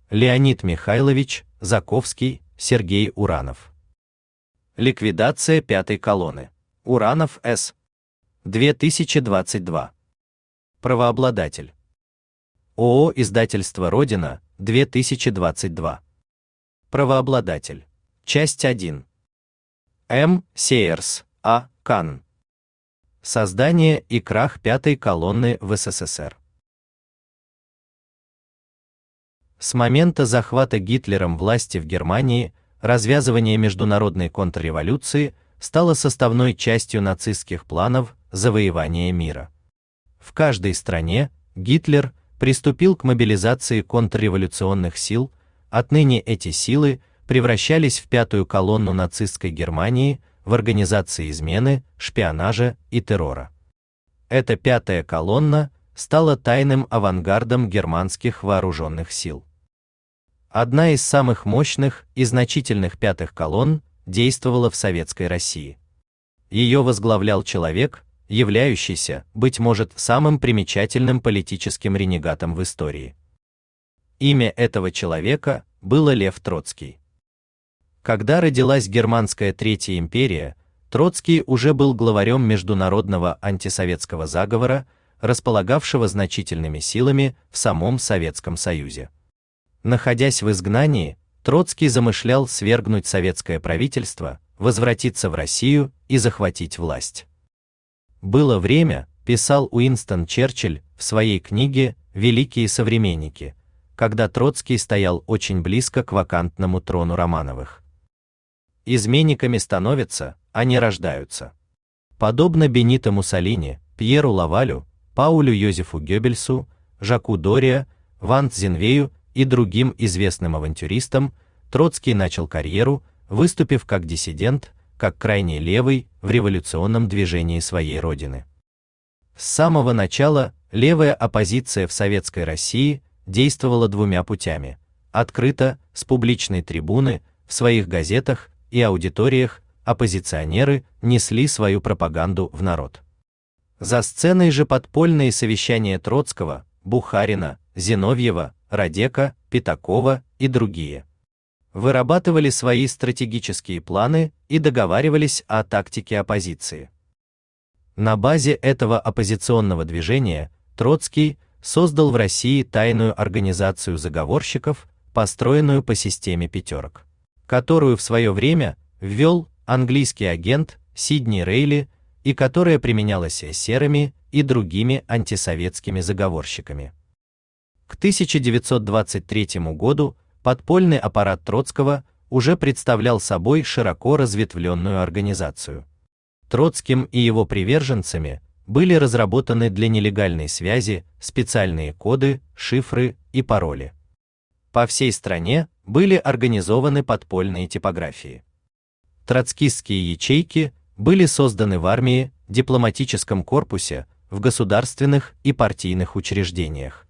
Леонид Михайлович Заковский, Сергей Уранов. Ликвидация пятой колонны. Уранов С. 2022. Правообладатель. ООО «Издательство Родина», 2022. Правообладатель. Часть 1. М. Сейерс, А. Канн. Создание и крах пятой колонны в СССР. С момента захвата Гитлером власти в Германии развязывание международной контрреволюции стало составной частью нацистских планов завоевания мира. В каждой стране Гитлер приступил к мобилизации контрреволюционных сил, отныне эти силы превращались в пятую колонну нацистской Германии в организации измены, шпионажа и террора. Эта пятая колонна стала тайным авангардом германских вооруженных сил. Одна из самых мощных и значительных пятых колонн действовала в Советской России. Ее возглавлял человек, являющийся, быть может, самым примечательным политическим ренегатом в истории. Имя этого человека было Лев Троцкий. Когда родилась германская Третья империя, Троцкий уже был главарем международного антисоветского заговора, располагавшего значительными силами в самом Советском Союзе. Находясь в изгнании, Троцкий замышлял свергнуть советское правительство, возвратиться в Россию и захватить власть. Было время, писал Уинстон Черчилль в своей книге «Великие современники», когда Троцкий стоял очень близко к вакантному трону Романовых. Изменниками становятся, а не рождаются. Подобно Бенито Муссолини, Пьеру Лавалю, Паулю Йозефу Гёббельсу, Жаку Дориа, Ван Цзинвею и другим известным авантюристам, Троцкий начал карьеру, выступив как диссидент, как крайне левый в революционном движении своей родины. С самого начала левая оппозиция в Советской России действовала двумя путями: открыто, с публичной трибуны, в своих газетах и аудиториях оппозиционеры несли свою пропаганду в народ. За сценой же подпольные совещания Троцкого, Бухарина, Зиновьева, Радека, Пятакова и другие вырабатывали свои стратегические планы и договаривались о тактике оппозиции. На базе этого оппозиционного движения Троцкий создал в России тайную организацию заговорщиков, построенную по системе пятерок, которую в свое время ввел английский агент Сидни Рейли и которая применялась эсерами и другими антисоветскими заговорщиками. К 1923 году подпольный аппарат Троцкого уже представлял собой широко разветвленную организацию. Троцким и его приверженцами были разработаны для нелегальной связи специальные коды, шифры и пароли. По всей стране были организованы подпольные типографии. Троцкистские ячейки были созданы в армии, дипломатическом корпусе, в государственных и партийных учреждениях.